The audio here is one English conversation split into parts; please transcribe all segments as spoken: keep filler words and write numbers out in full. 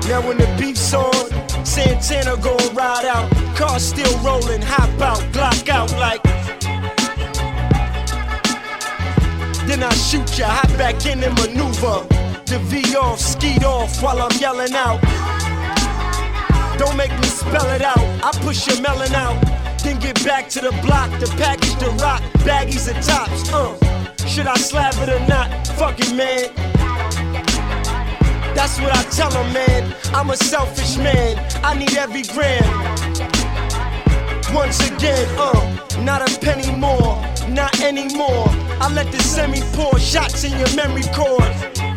Now when the beef's on, Santana gon' ride out. Car still rolling, hop out, Glock out like. Then I shoot ya, hop back in and maneuver. The V off, skeet off while I'm yelling out. Don't make me spell it out, I push your melon out. Then get back to the block, the package, the rock, baggies and tops, uh. Should I slap it or not? Fuck it, man. That's what I tell them, man. I'm a selfish man, I need every gram. Once again, uh, not a penny more, not anymore. I let the semi pour shots in your memory cord.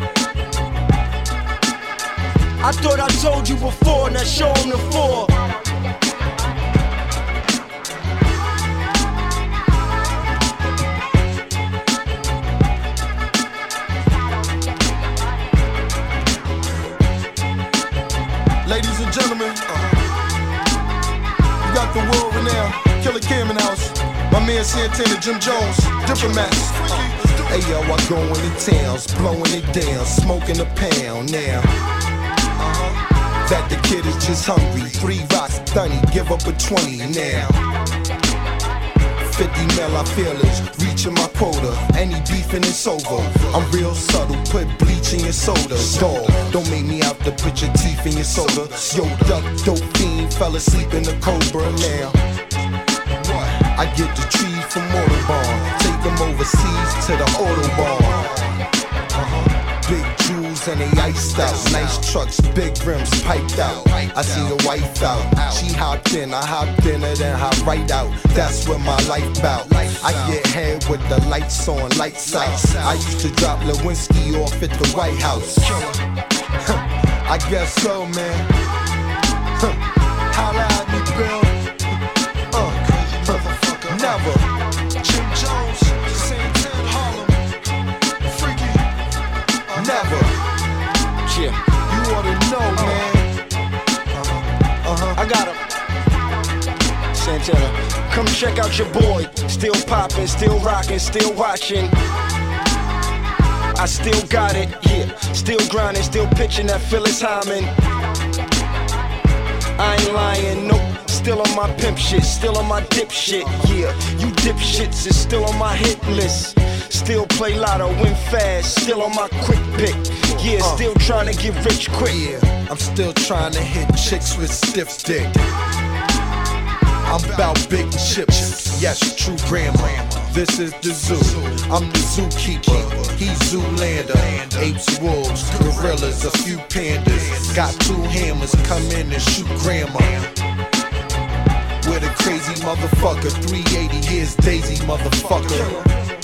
I thought I told you before, now show them the four. Ladies and gentlemen, uh, you got the world renowned Killer Cam in the house. My man Santana, Jim Jones, Diplomats. Uh, hey yo, I go in the towns, blowing it down, smoking a pound now. That the kid is just hungry. Three rocks, thunny, give up a twenty now. fifty mil, I feel is reaching my quota. Any beefing, it's over. I'm real subtle, put bleach in your soda. Dog, don't make me out to put your teeth in your soda. Yo, duck, dope fiend, fell asleep in the Cobra now. I get the trees from Motorbahn, take them overseas to the Autobahn. Big jewels and they iced out. Nice trucks, big rims, piped out. I see the wife out. She hopped in, I hopped in her, then hop right out. That's what my life bout. I get head with the lights on, lights out. I used to drop Lewinsky off at the White House. I guess so, man. Holla at me, Bill. Uh, never. Jim Jones, Santana, Harlem. Freaky. Never. Yeah. You ought to know, uh-huh. man. Uh-huh. Uh-huh. I got him. Santana, come check out your boy. Still poppin', still rockin', still watching. I still got it, yeah. Still grinding, still pitching that Phyllis Hyman. I ain't lying, nope. Still on my pimp shit, still on my dip shit, yeah. You dipshits is still on my hit list. Still play lotto, win fast, still on my quick pick. Yeah, uh, still trying to get rich quick. Yeah, I'm still trying to hit chicks with stiff dick. I'm about big chips, yes, true grandma. This is the zoo, I'm the zookeeper. He's Zoolander, apes, wolves, gorillas, a few pandas. Got two hammers, come in and shoot grandma. With a crazy motherfucker, three eighty years Daisy motherfucker.